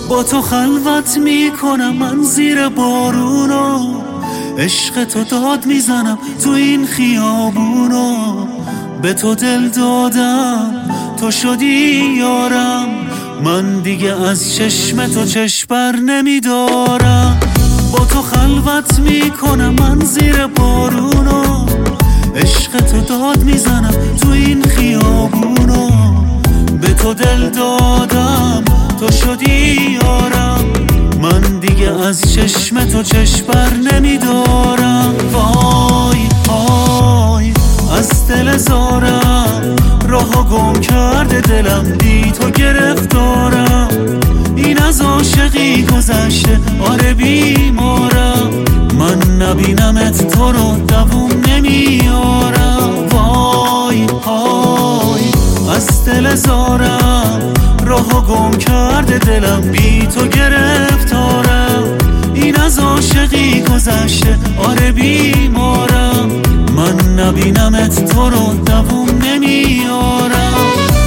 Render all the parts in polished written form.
با تو خلوت میکنم من زیر بارونو، عشق تو داد میزنم تو این خیابونو. به تو دل دادم تو شدی یارم، من دیگه از چشم تو چشم بر نمیدارم. با تو خلوت میکنم من زیر بارونو، عشق تو داد میزنم تو این خیابونو. به تو دل دادم تو شدی یارم، من دیگه از چشم تو چشم بر نمیدارم. وای وای از دل زارم، راهو گم کرده دلم بی تو گرفتارم. این از عاشقی گذشته آره بیمارم، من نبینمت تو رو دووم نمیارم. وای وای از دل زارم، راهو گم کرده دلم بی تو گرفتارم. این از عاشقی گذشته آره بیمارم، من نبینمت تو رو دووم نمیارم.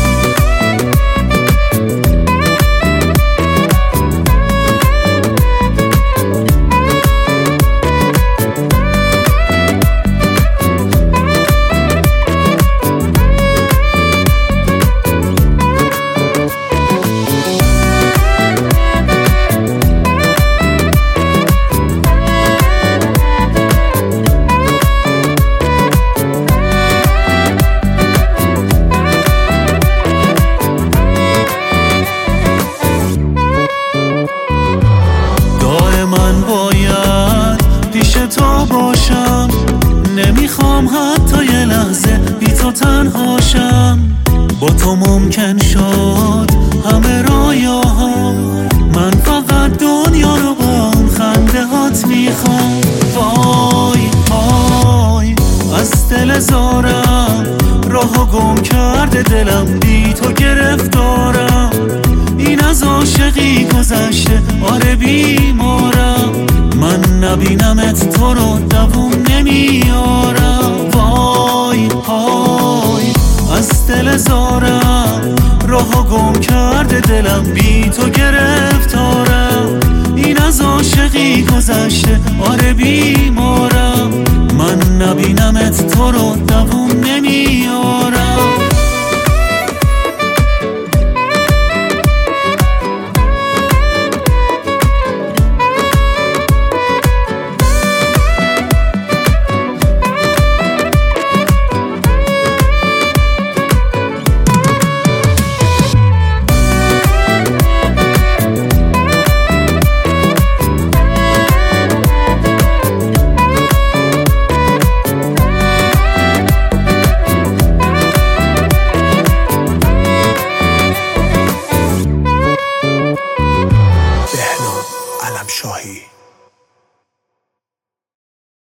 تو باشم، نمیخوام حتی یه لحظه بی تو تنهاشم. با تو ممکن شد همه رویاها، من فقط دنیا رو با اون خنده هات میخوام. وای وای از دل زارم، راهو گم کرده دلم بی تو گرفتارم. این از عاشقی گذشته آره بیمارم، من نبینمت تو رو دووم نمیارم. وای وای از دل زارم، راهو گم کرده دلم بی تو گرفتارم. این از عاشقی گذشته آره بیمارم، من نبینمت تو رو دووم نمیارم.